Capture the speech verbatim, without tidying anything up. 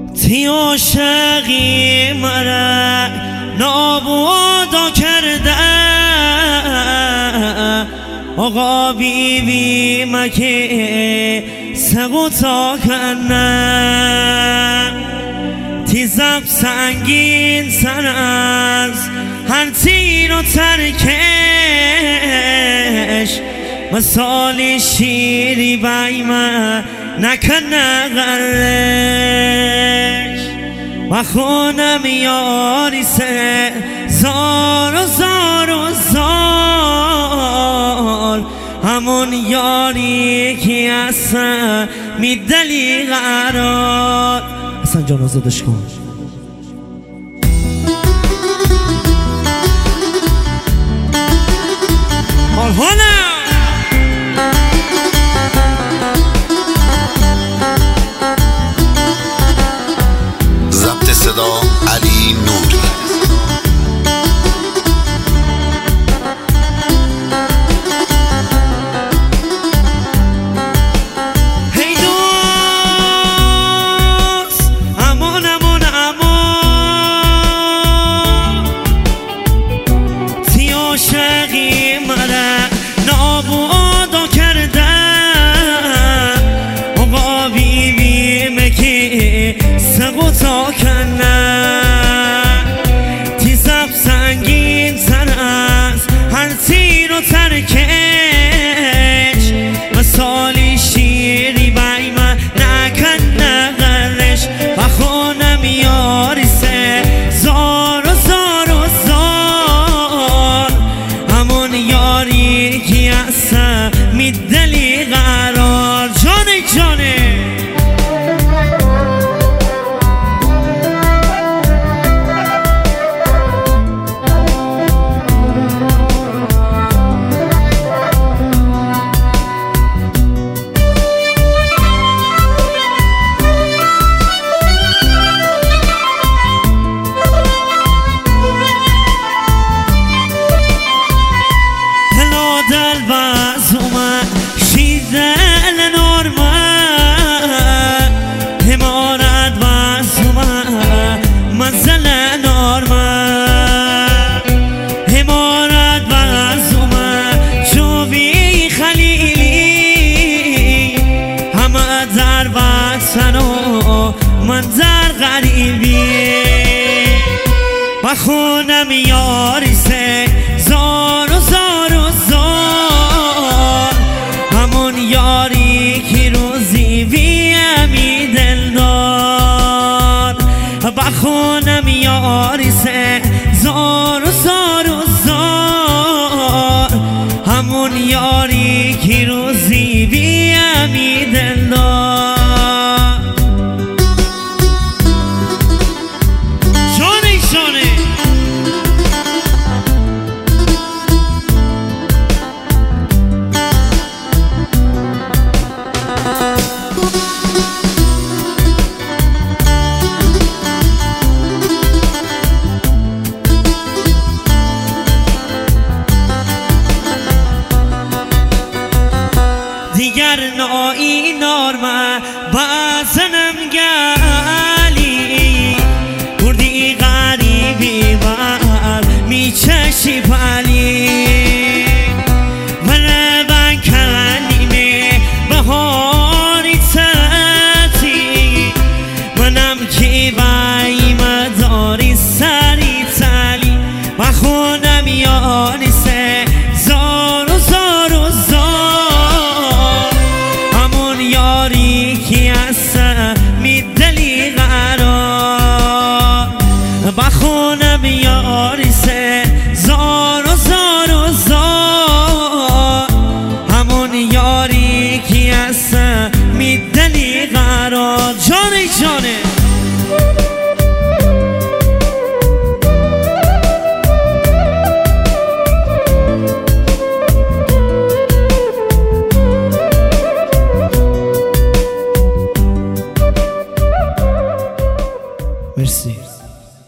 تی عاشقی مرا نابودا کرده آقا بی بی مکه سقوطا کنه تی زب سنگین سر از هر تیر و ترکش مثال شیری بای من نکنه غرش و خونم یاری سه زار و زار و زار همون یاری که اصلا میدلی قرار. حسن جان آزادش کن. حالا ضبط صدا علی نوری. هی دوست امان امان امان تی عاشقی مرا نابودا کرده آقا بی بی مکی سقوطا کنه تی زب سنگین سر از هر تیر و ترکش مثالی شیری بای من نکنه غرش و خونم یاری سه زار و زار و زار همون یاری که اصلا میدلی قرار. جانه جانه من در غریبی و خونم یاری سه زار و زار و زار همون یاری که روزی بیمی دلدار و خونم یاری سه زار و زار و زار همون یاری که روزی